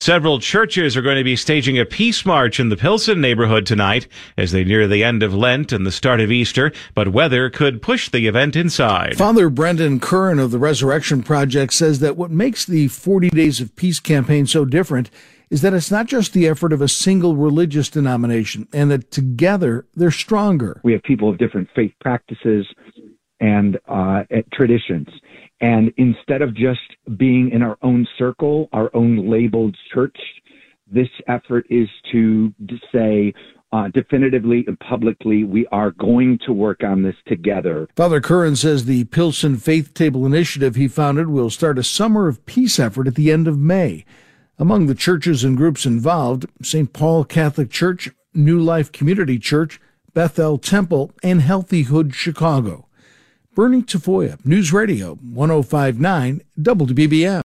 Several churches are going to be staging a peace march in the Pilsen neighborhood tonight as they near the end of Lent and the start of Easter, but weather could push the event inside. Father Brendan Curran of the Resurrection Project says that what makes the 40 Days of Peace campaign so different is that it's not just the effort of a single religious denomination, and that together they're stronger. We have people of different faith practices and traditions. And instead of just being in our own circle, our own labeled church, this effort is to say definitively and publicly, we are going to work on this together. Father Curran says the Pilsen Faith Table initiative he founded will start a Summer of Peace effort at the end of May. Among the churches and groups involved, St. Paul Catholic Church, New Life Community Church, Bethel Temple, and Healthy Hood Chicago. Bernie Tafoya, News Radio 105.9 WBBM.